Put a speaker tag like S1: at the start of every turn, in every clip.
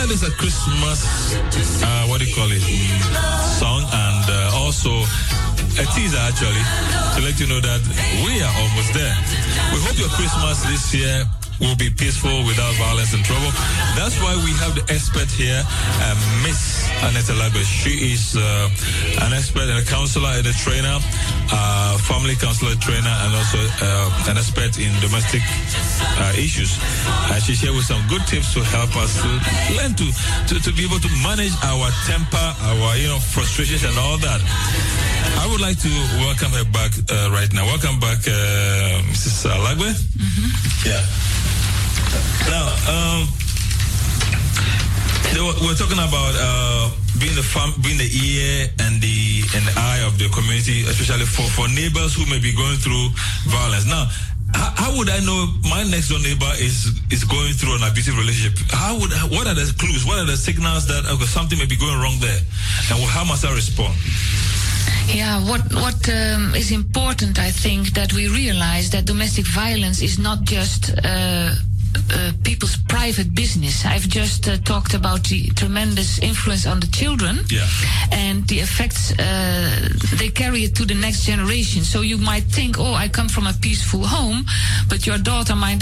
S1: that is a Christmas, what do you call it, song, and also a teaser actually to let you know that we are almost there. We hope your Christmas this year will be peaceful without violence and trouble. That's why we have the expert here, Miss Annette Lagos. She is an expert and a counselor and a trainer, family counselor trainer, and also an expert in domestic issues. She's here with some good tips to help us to learn to be able to manage our temper, our frustrations and all that. I would like to welcome her back right now. Welcome back, Mrs. Lagwe. Mm-hmm. Yeah. Now, we're talking about being the ear and the eye of the community, especially for neighbors who may be going through violence. Now, how would I know my next door neighbor is going through an abusive relationship? What are the clues? What are the signals that something may be going wrong there? And how must I respond?
S2: Yeah, what is important, I think, that we realize that domestic violence is not just people's private business. I've just talked about the tremendous influence on the children, and the effects they carry it to the next generation. So you might think, oh, I come from a peaceful home, but your daughter might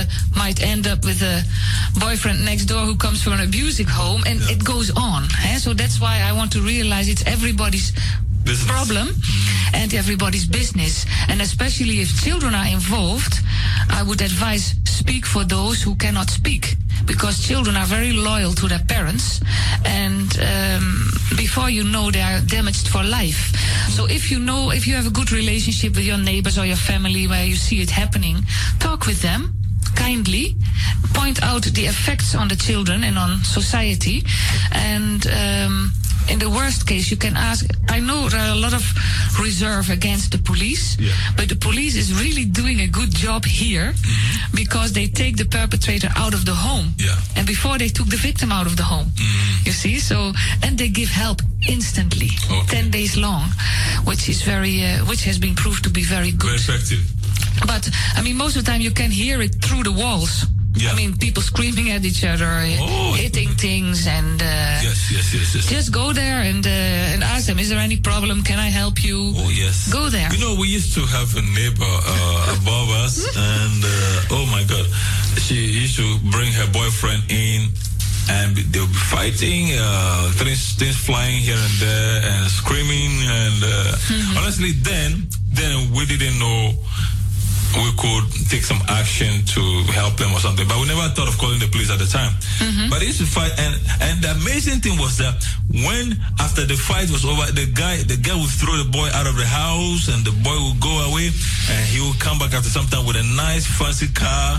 S2: end up with a boyfriend next door who comes from an abusive home, and it goes on. So that's why I want to realize it's everybody's problem and everybody's business, and especially if children are involved, I would advise speak for those who cannot speak, because children are very loyal to their parents, and before you know, they are damaged for life. So if you have a good relationship with your neighbors or your family where you see it happening, talk with them kindly, point out the effects on the children and on society, and in the worst case, you can ask. I know there are a lot of reserve against the police, but the police is really doing a good job here, because they take the perpetrator out of the home, and before they took the victim out of the home. You see, and they give help instantly, 10 days long, which has been proved to be very good,
S1: very effective.
S2: But I mean, most of the time you can hear it through the walls. I mean, people screaming at each other, hitting things, and
S1: yes.
S2: Just go there and ask them, is there any problem? Can I help you?
S1: Oh, yes.
S2: Go there.
S1: We used to have a neighbor above us, and oh my God, she used to bring her boyfriend in, and they'll be fighting, things flying here and there, and screaming, and honestly, then we didn't know we could take some action to help them or something, but we never thought of calling the police at the time. But they used to fight, and the amazing thing was that when after the fight was over, the guy would throw the boy out of the house, and the boy would go away, and he would come back after some time with a nice fancy car,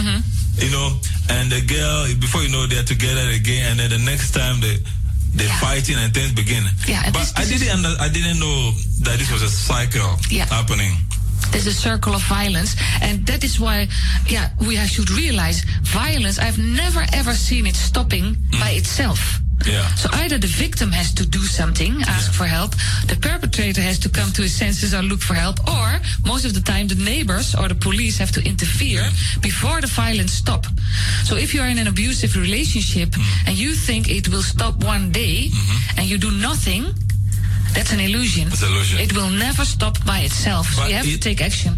S1: and the girl, before you know, they're together again, and then the next time they're fighting and things begin. But I didn't know that this was a cycle happening.
S2: There's a circle of violence, and that is why, we should realize violence. I've never ever seen it stopping by itself. So either the victim has to do something, ask for help, the perpetrator has to come to his senses or look for help, or most of the time the neighbors or the police have to interfere before the violence stops. So if you are in an abusive relationship and you think it will stop one day and you do nothing, that's an illusion. It will never stop by itself. So you have to take action.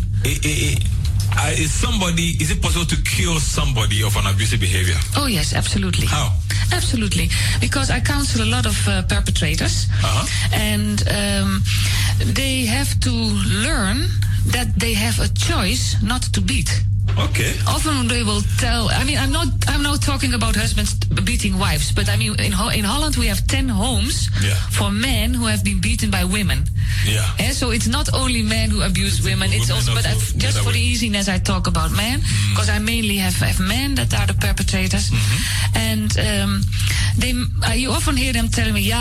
S1: Is it possible to cure somebody of an abusive behavior?
S2: Oh, yes, absolutely.
S1: How?
S2: Absolutely. Because I counsel a lot of perpetrators, and they have to learn that they have a choice not to beat.
S1: Okay.
S2: Often they will tell. I mean, I'm not talking about husbands beating wives, but I mean in Holland we have 10 homes for men who have been beaten by women. And so it's not only men who abuse women. It's also, but just for the easiness, I talk about men, because I mainly have men that are the perpetrators, and you often hear them telling me,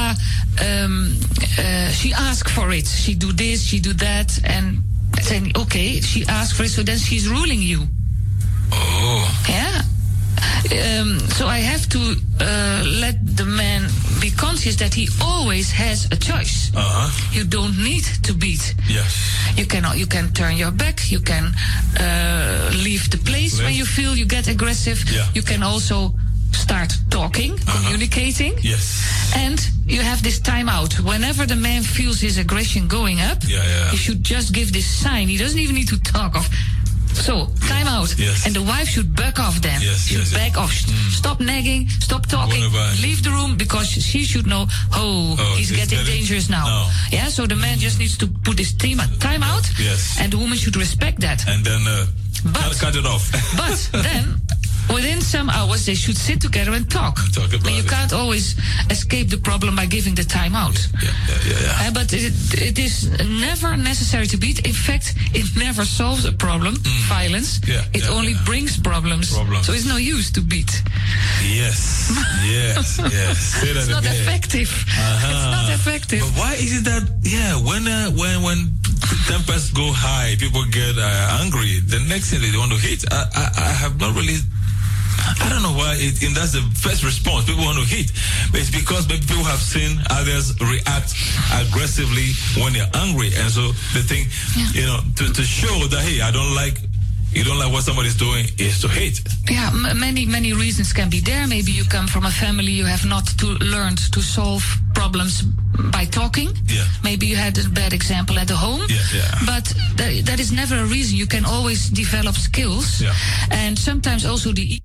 S2: she asked for it, she do this, she do that, and saying, okay, she asked for it, so then she's ruling you. So I have to let the man be conscious that he always has a choice. You don't need to beat. You can turn your back. You can leave the place when you feel you get aggressive. You can also start talking, communicating.
S1: Yes.
S2: And you have this time out. Whenever the man feels his aggression going up, he should just give this sign. He doesn't even need to talk of. So, time out.
S1: Yes.
S2: And the wife should back off then. Should back off. Stop nagging, stop talking, leave the room, because she should know, he's getting dangerous now.
S1: No.
S2: Yeah, so the man just needs to put his time out.
S1: Yes.
S2: And the woman should respect that.
S1: And then cut it off.
S2: But then, within some hours, they should sit together and talk. But you can't always escape the problem by giving the time out. But it is never necessary to beat. In fact, it never solves a problem, violence. It only brings problems. So it's no use to beat.
S1: Yes. Say that
S2: it's not effective. It's not effective.
S1: But why is it that, when tempests go high, people get angry, the next thing they want to hit? I have not really... I don't know why, and that's the first response. People want to hit. But it's because people have seen others react aggressively when they're angry. And so they think, to show that, hey, you don't like what somebody's doing, is to hate.
S2: Yeah, many reasons can be there. Maybe you come from a family you have not learned to solve problems by talking. Maybe you had a bad example at the home. But that is never a reason. You can always develop skills. And sometimes also the...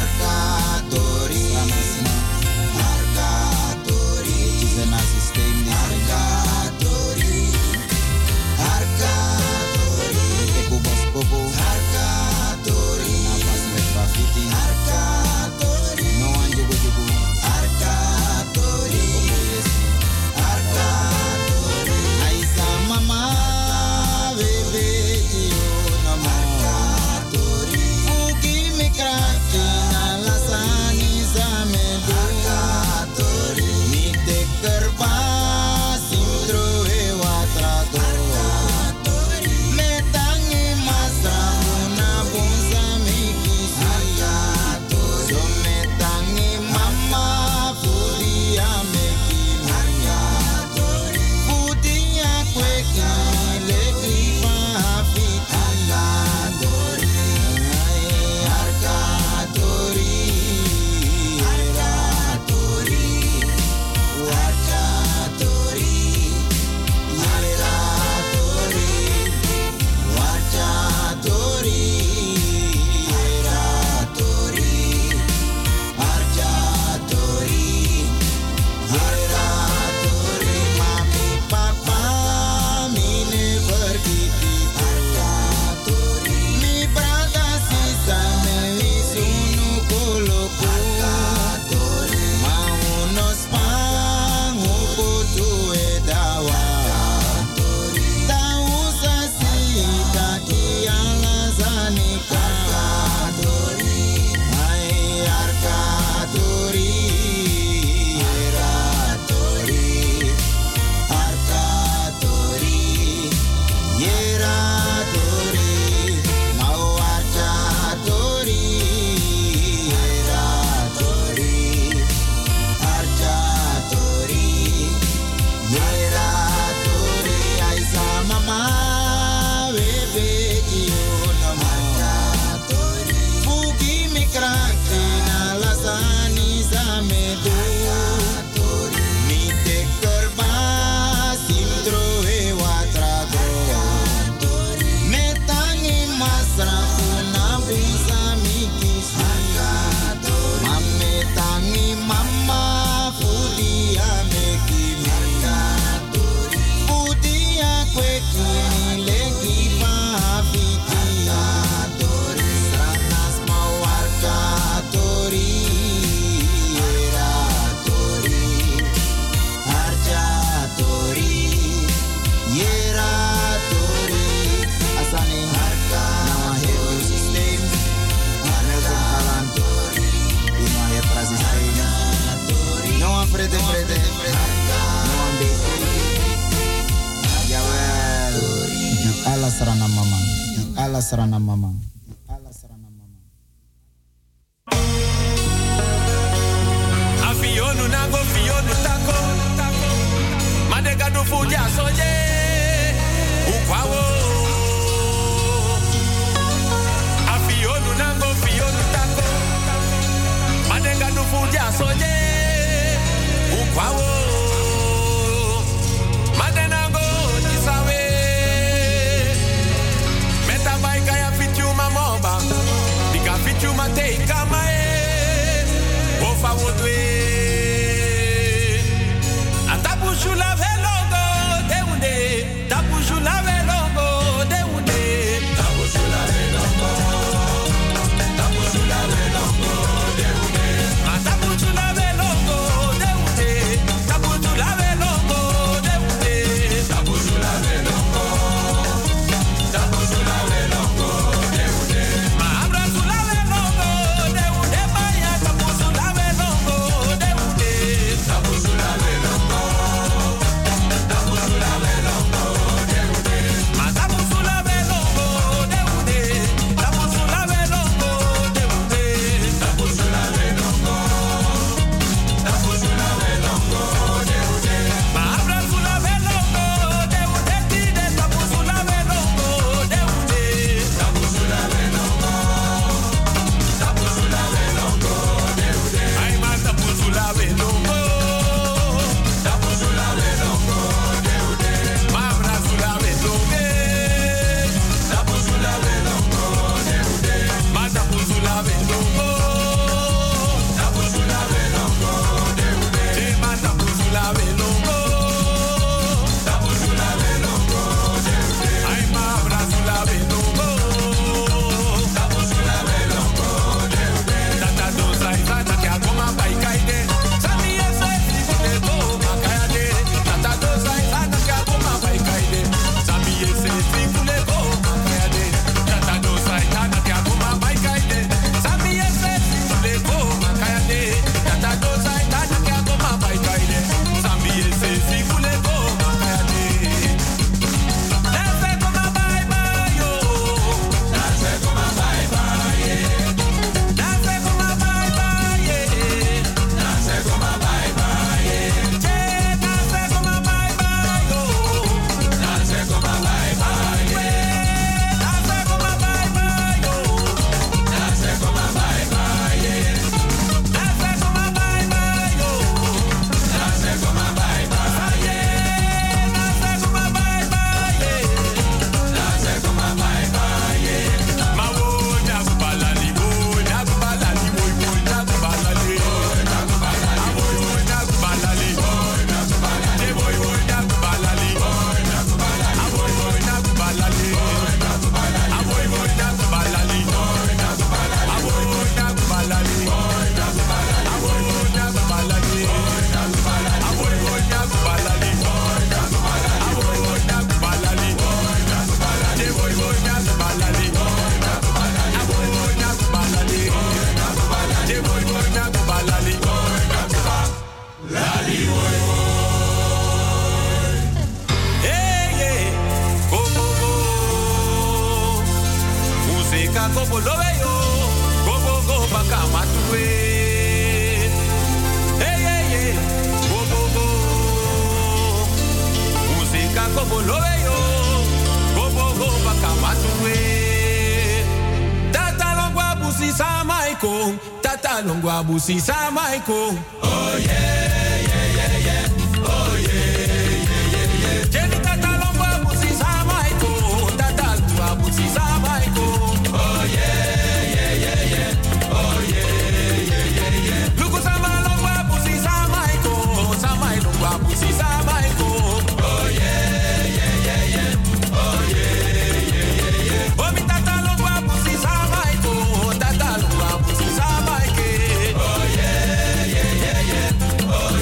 S3: Sarana mamang. Ala sarana mamang.
S4: Afionu nango fionu tako. Madega do fuja soje. Ukwawo. Afionu nango fionu tako. Madega do wodwe. Atapushula velongo de unde. Tapushula velongo de unde. Tapushula velongo. Tapushula velongo de unde. Atapushula velongo de unde. Tapushula velongo de unde. Tapushula velongo. Tapushula velongo de unde. Mahabra sula velongo de unde. Maya tapushula velongo de unde. Tapushula velongo. Tapushula velongo de unde. Matapushula velongo de unde. Tapushula velongo de unde. Tapushula velongo. Tapushula velongo de unde. Mahabra sula velongo de unde. Tide tapushula velongo de unde. Tapushula velongo. Tapushula velongo de unde. Ay ma tapushula velongo. Tapushula velongo de unde. Mahabra sula velongo. Tapushula velongo de unde. Ma tapushula velongo. Tapushula velongo de unde. Ma tapushula velongo. Tapushula velongo de unde. Ay mahabra sula velongo. Tapushula velongo de unde. Tata dosa isana que agoma pai kaide. Sami ese sikule to makayade. Tata dosa isana que agoma pai kaide. Sami ese sikule to makayade. Tata dosa isana que agoma pai kaide. Sami ese sikule to makayade. Tata dosa isana que agoma pai kaide. Sami ese sikule to makayade. Nase koma bye bye yo. Nase koma bye bye ye. Nase koma bye bye ye. Nase koma bye bye ye. Che nase koma bye bye yo. Nase koma bye bye ye. Nase koma bye bye yo. Nase koma bye bye ye. Nase koma bye bye yo. Nase koma bye bye ye. Nase koma bye bye ye. Nase koma bye bye ye. Ma wo nyakubalali wo nyakubalali wo wo nyakubalali wo nyakubalali wo nyakubalali wo nyakubalali wo nyakubalali wo nyakubalali wo nyakubalali wo nyakubalali wo nyakubalali wo nyakubalali wo nyakubalali wo nyakubalali wo nyakubalali wo como lo veo, como go baka matue. Go go, música como lo veo, como go baka matue. Tata longwa busi samaiko, tata longwa busi samaiko. Oh yeah, oh yeah. Jenny tata longwa busi samaiko, tata longwa busi samaiko. Oh yeah. Oh yeah. Luku sama longwa busi samaiko, samai longwa busi samaiko. Oh yeah. Oh yeah. Oh mi tata longwa busi samaiko, tata longwa busi samaike. Oh yeah. Oh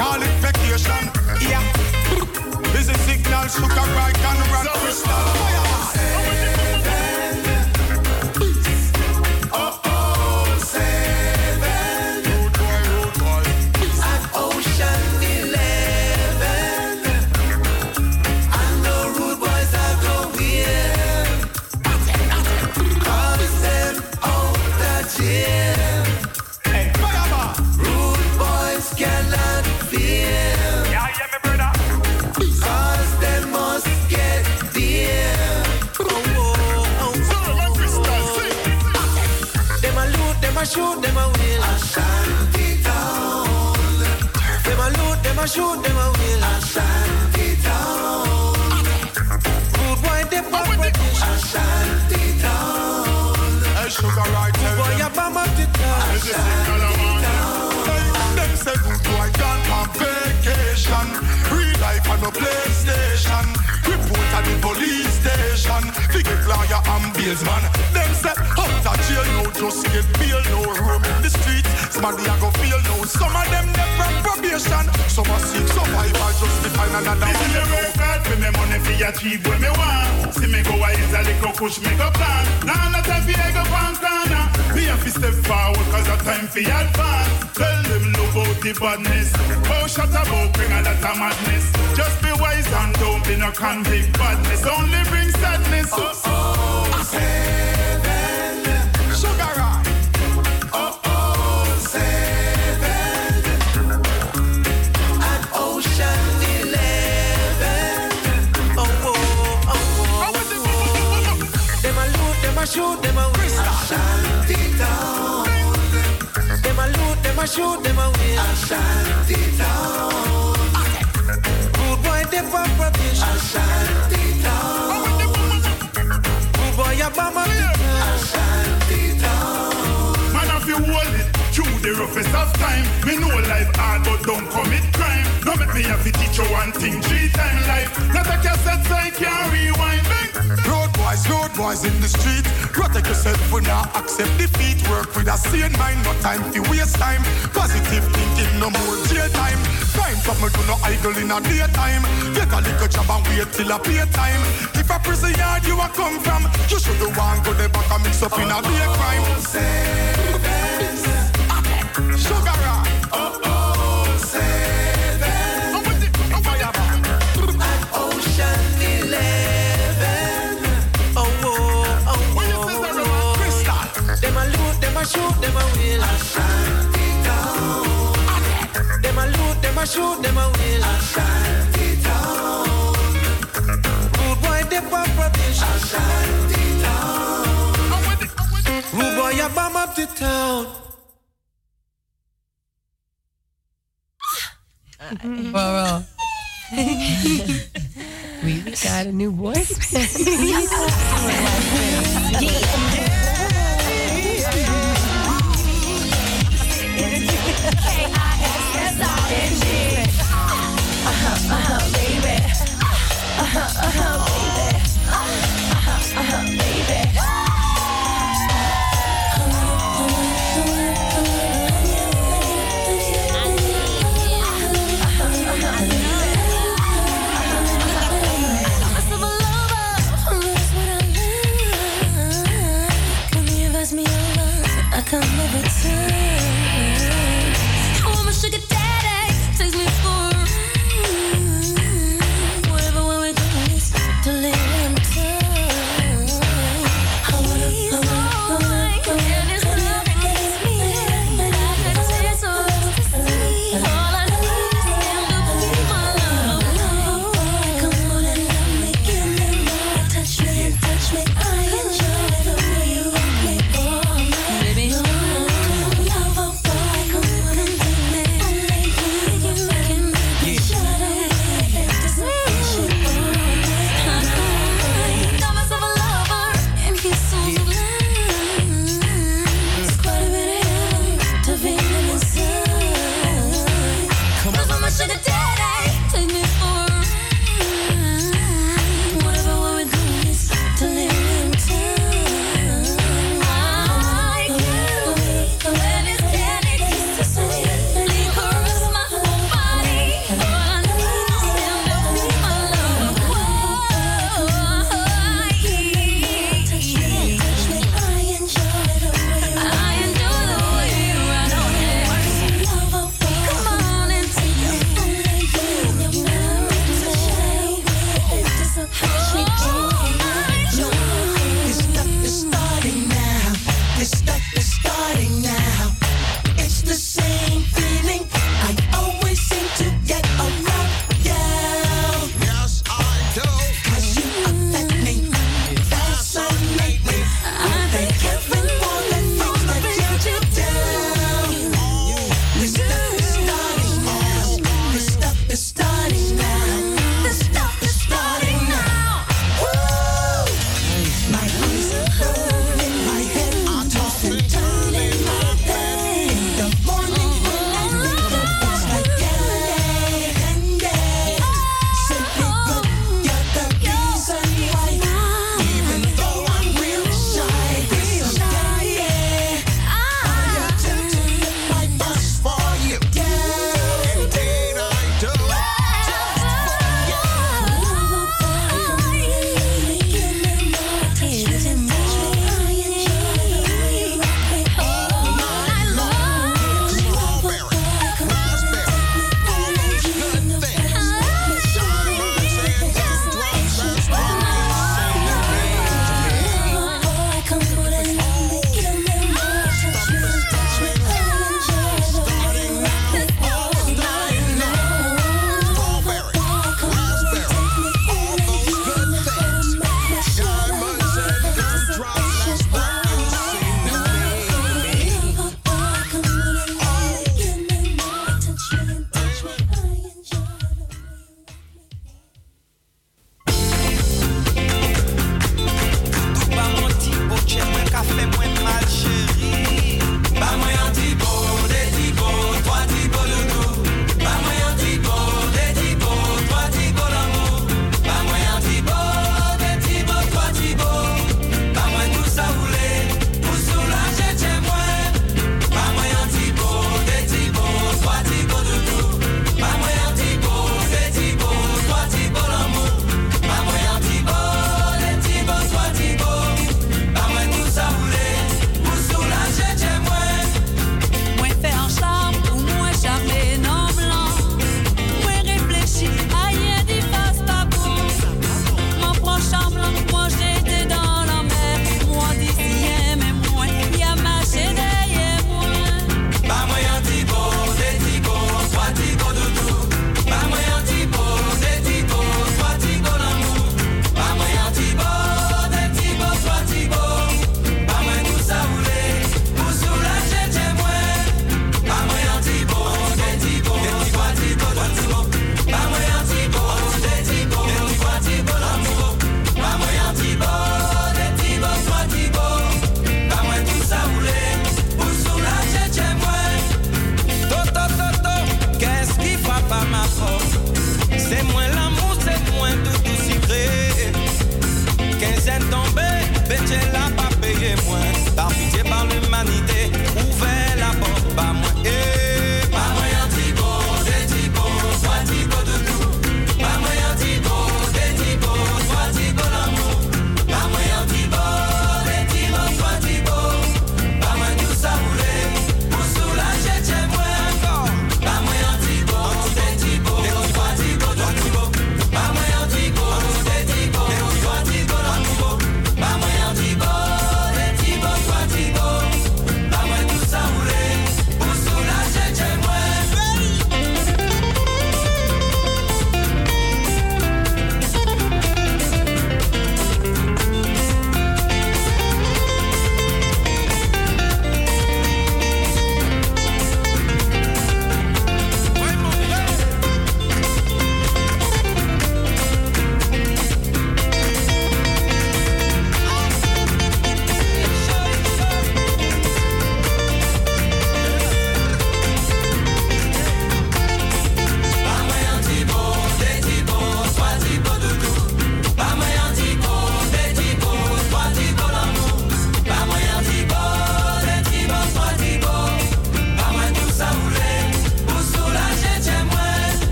S5: call it vacation. Yeah. This is signal, sugar, right, and rock crystal.
S6: Shoot them a will Ashanti town. Them a loot, them a shoot, them a will Ashanti town. Good boy, they pop British Ashanti town.
S5: Hey, sugar right
S6: there. Good boy, you bomb up the town. Ashanti town.
S5: Them say good boy gone on vacation. Real life on no PlayStation. Report at the police station. Figure lawyer and bailsman. Them say out of jail no just get bail. No room in the streets. Somebody a go feel no. Some of them never probation. Some are sick survival just to find another one.
S7: This is the work hard for me money for achieve what me want. See me go a is a little push me go plan. Now not time for I go pan corner. Me have to step forward cause the time for advance. Tell them no about the badness. Oh shut about bring a lot of madness. Just be wise and don't be no convict. Badness only brings sadness. Oh, oh,
S5: seven. Sugar rock.
S6: Oh, oh, seven. At Ocean 11. Oh, oh, oh, oh. Them a loot, them a shoot, them a win. Ashanti town. Them a loot, them a shoot, them a win. Ashanti town. Good boy, they pop rubbish. Ashanti town. Good boy, you bomb up the town. Ashanti town.
S7: Man, if you hold it through the roughest of time, me know life hard, but don't commit crime. Don't make me have to teach you one thing 3 times life. Not a cassette, so I can't rewind.
S5: Road boys in the street. Protect yourself when you accept defeat. Work with a sane mind, no time to waste time. Positive thinking, no more jail time. Crime from do no idle in a daytime. Get a little job and wait till a playtime. If a prison yard you a come from, you should do one go the back and mix up in a day crime. Sugar rock.
S6: Oh, oh, seven. At Ocean 11. Oh, oh, oh, oh. Crystal. Them a loot, them a shoot, them a will. Ashanti town. Them a loot, them a shoot, them a will. Ashanti town. Good boy, they pop rubbish. Ashanti town. Good boy, you bomb up the town.
S8: Well. We got a new voice.
S9: Come over time. Oh, my sugar daddy takes me for a ride. Whatever when we do this, to live in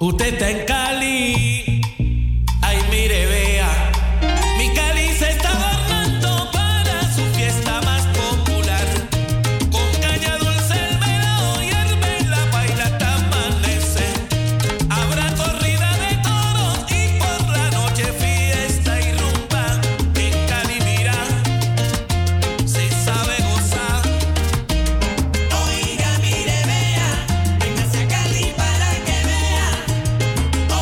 S10: Usted está en Cali. Ay, mire, vea. Mi Cali se está adornando para su fiesta más popular. Con caña dulce, el melao y hierve la paila hasta amanecer. Habrá corrida de toros y por la noche fiesta y rumba. En Cali, mira, se sabe gozar.
S6: Oiga, mire, vea, véngase a Cali para que vea.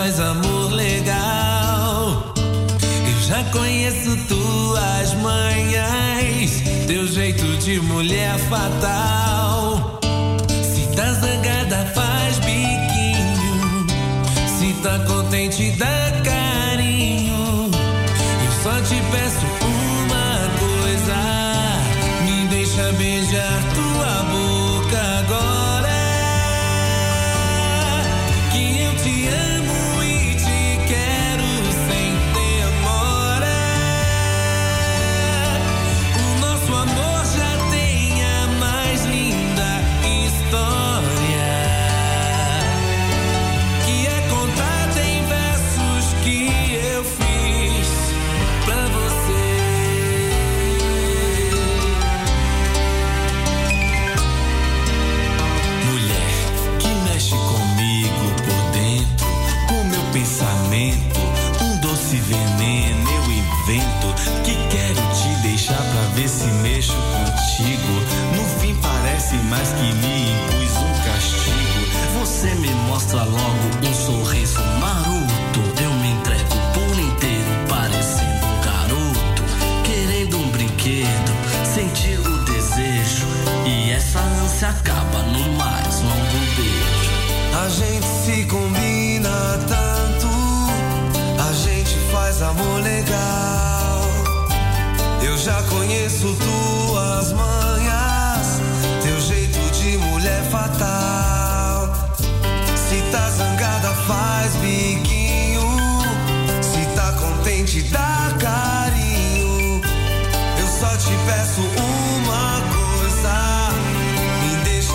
S10: faz amor legal. Eu já conheço tuas manhas, teu jeito de mulher fatal. Se tá zangada faz biquinho, se tá contente dá carinho. Eu só te peço uma coisa, me deixa beijar tua boca agora, que eu te amo e te quero sem demora. O nosso amor já tem a mais linda história, que é contada em versos que eu fiz pra você. Mulher que mexe comigo por dentro, com meu pensamento, um doce veneno eu invento, que quero te deixar pra ver se mexo contigo. No fim parece mais que me impus um castigo. Você me mostra logo um sorriso maroto, eu me entrego por inteiro parecendo um garoto, querendo um brinquedo, sentir o desejo, e essa ânsia acaba no mais longo beijo. A gente se combina tanto, a gente faz amor legal. Eu já conheço tuas manhas, teu jeito de mulher fatal. Se tá zangada faz biquinho, se tá contente dá carinho. Eu só te peço uma coisa, me deixa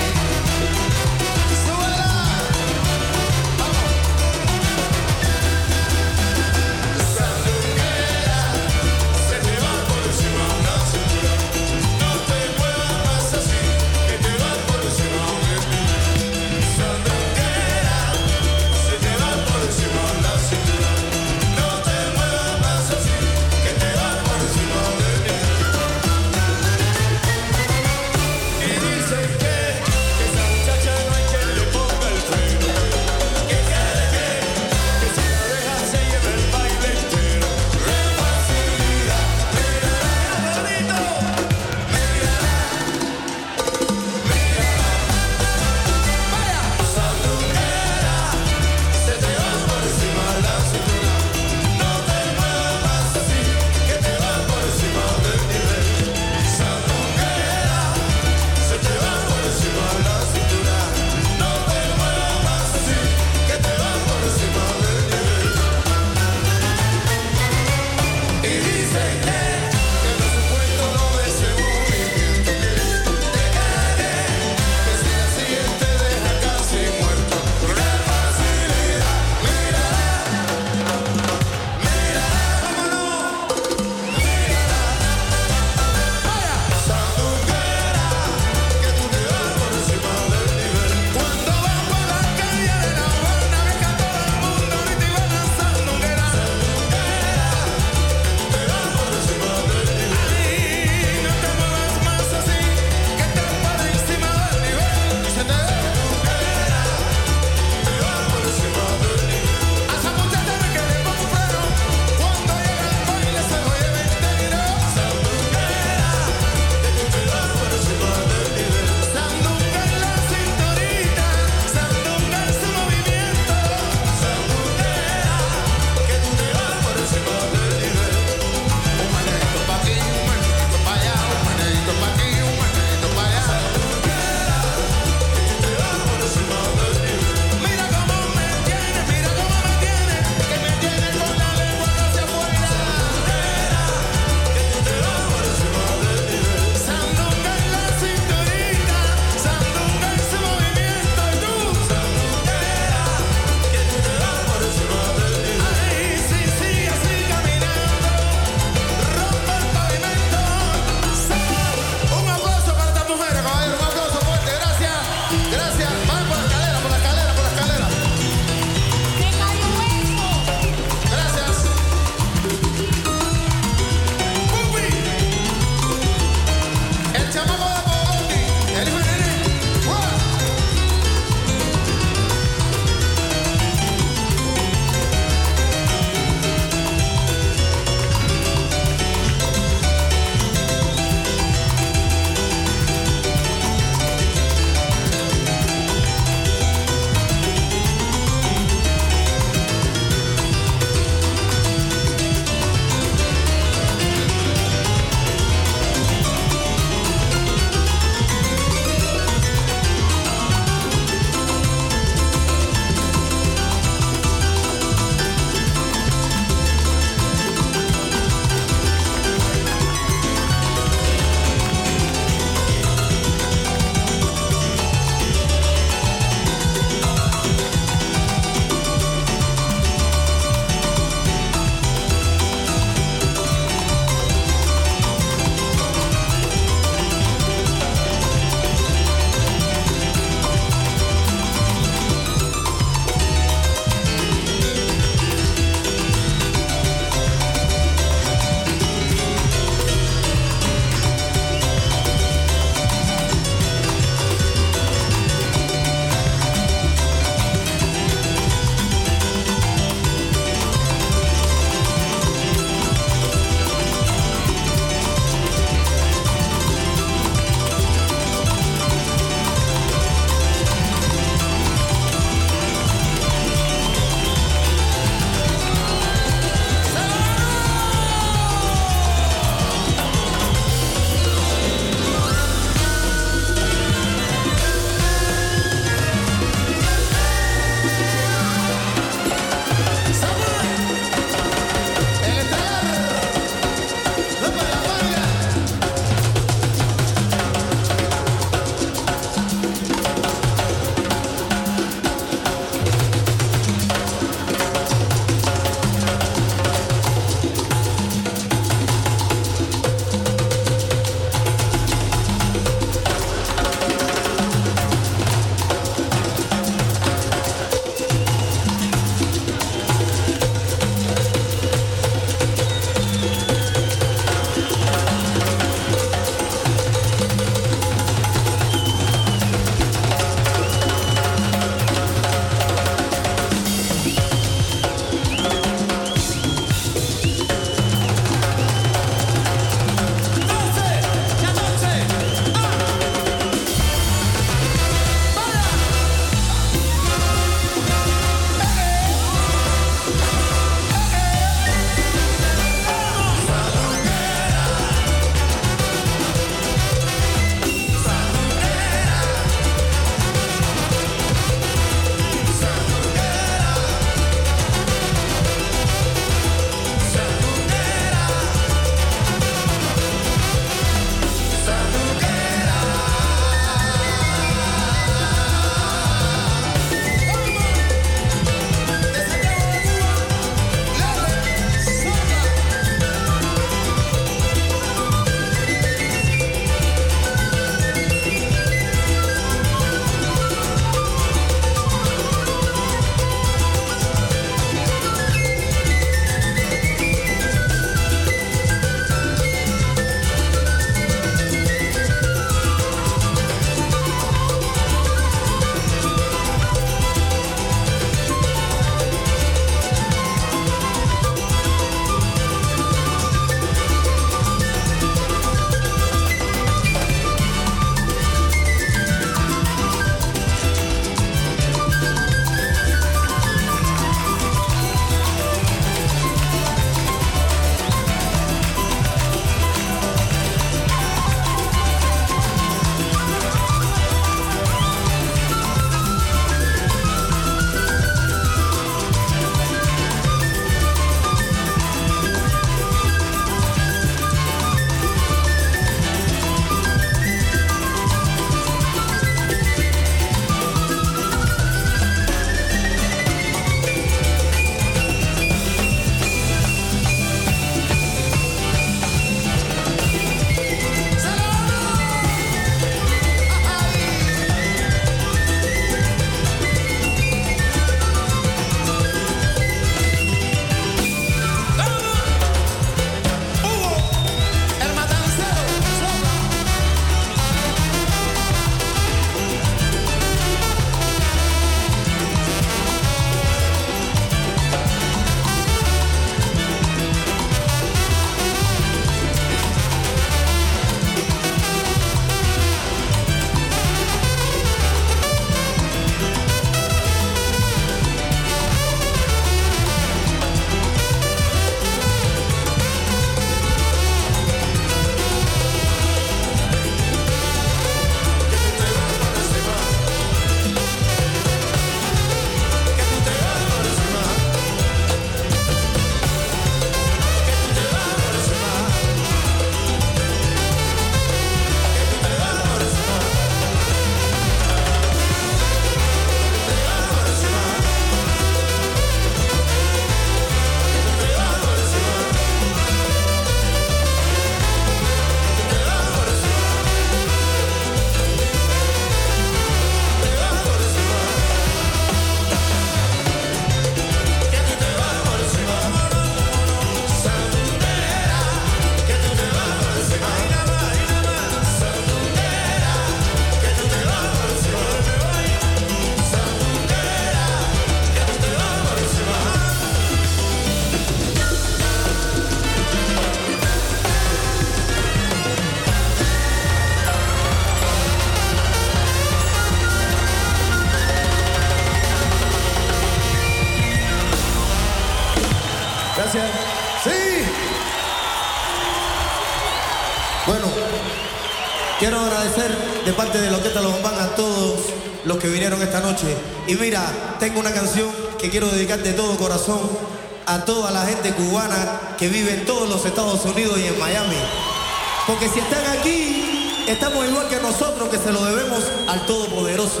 S11: Quiero agradecer de parte de Loqueta Los Bambán a todos los que vinieron esta noche. Y mira, tengo una canción que quiero dedicar de todo corazón a toda la gente cubana que vive en todos los Estados Unidos y en Miami. Porque si están aquí, estamos igual que nosotros, que se lo debemos al Todopoderoso.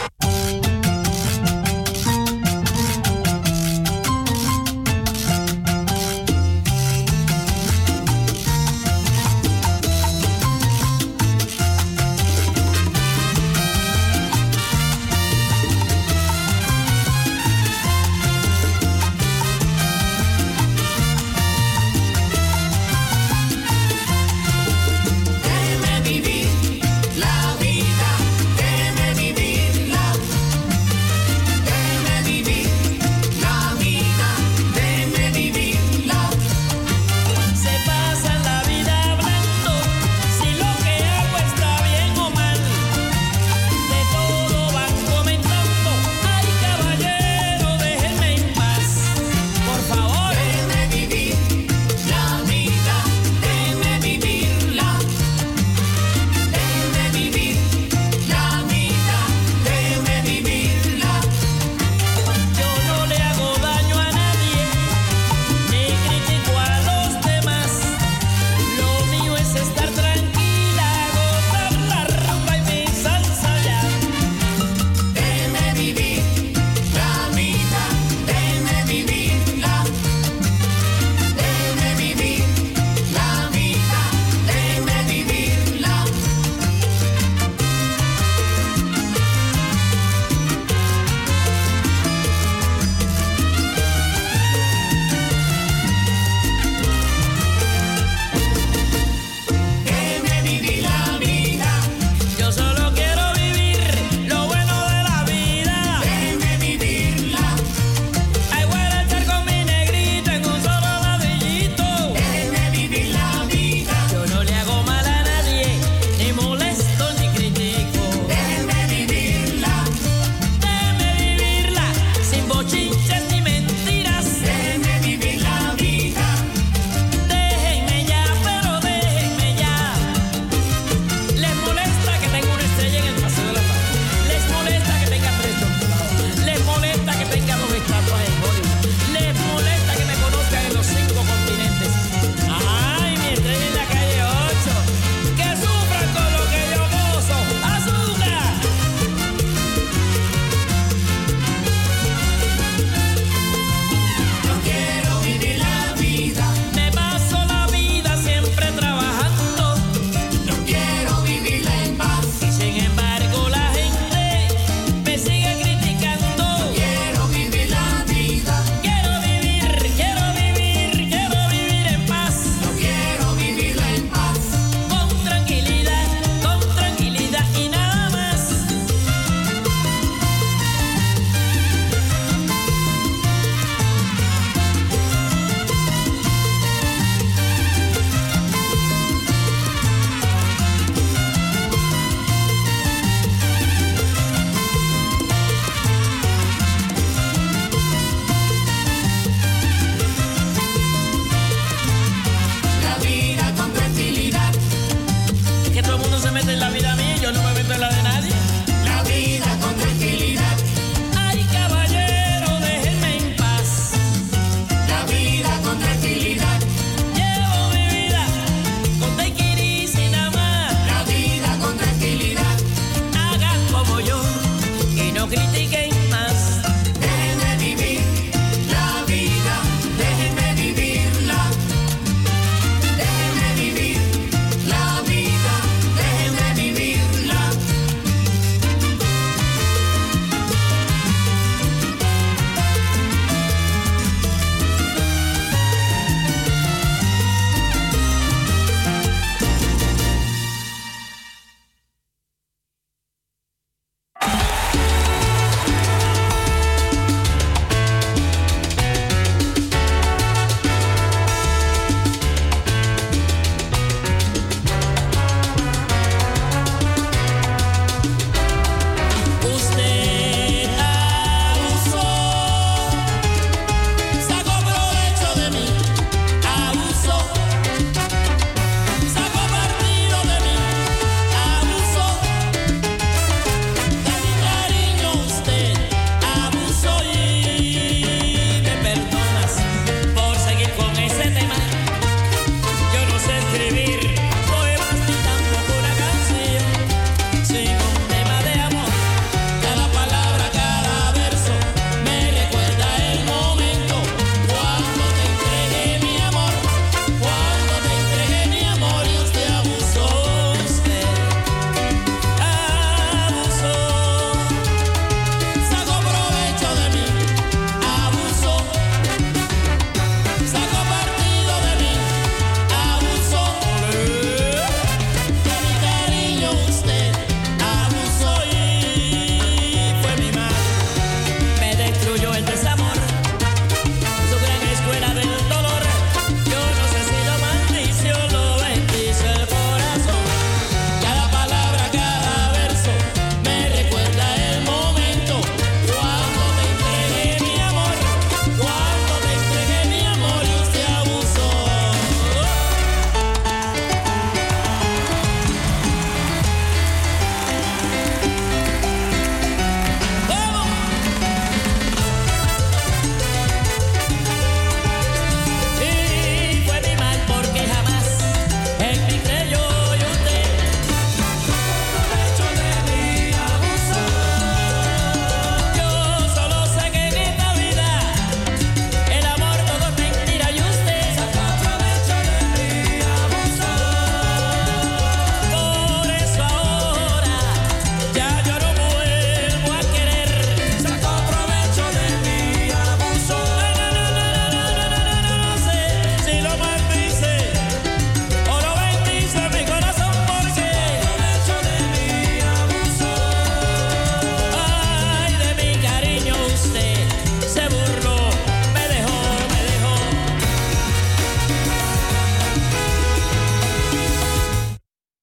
S6: Déjeme vivir la vida, déjeme vivir la
S10: se mete en la vida